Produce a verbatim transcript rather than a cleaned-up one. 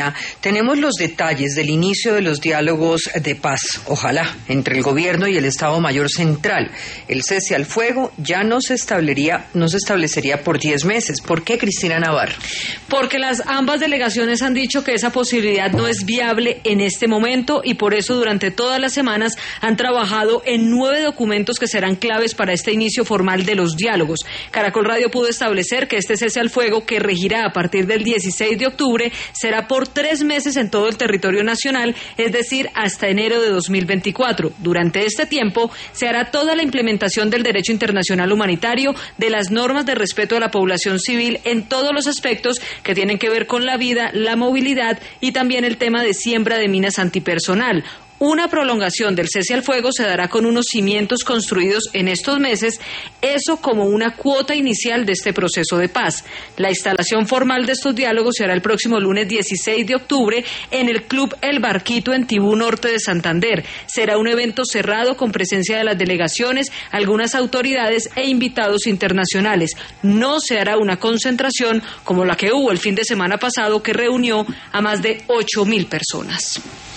Tenemos los detalles del inicio de los diálogos de paz, ojalá, entre el gobierno y el Estado Mayor Central. El cese al fuego ya no se establecería, no se establecería por diez meses. ¿Por qué, Cristina Navarro? Porque las ambas delegaciones han dicho que esa posibilidad no es viable en este momento y por eso durante todas las semanas han trabajado en nueve documentos que serán claves para este inicio formal de los diálogos. Caracol Radio pudo establecer que este cese al fuego, que regirá a partir del dieciséis de octubre, será por tres meses en todo el territorio nacional, es decir, hasta enero de dos mil veinticuatro. Durante este tiempo se hará toda la implementación del derecho internacional humanitario, de las normas de respeto a la población civil en todos los aspectos que tienen que ver con la vida, la movilidad y también el tema de siembra de minas antipersonal. Una prolongación del cese al fuego se dará con unos cimientos construidos en estos meses, eso como una cuota inicial de este proceso de paz. La instalación formal de estos diálogos se hará el próximo lunes dieciséis de octubre en el Club El Barquito en Tibú Norte de Santander. Será un evento cerrado con presencia de las delegaciones, algunas autoridades e invitados internacionales. No se hará una concentración como la que hubo el fin de semana pasado, que reunió a más de ocho mil personas.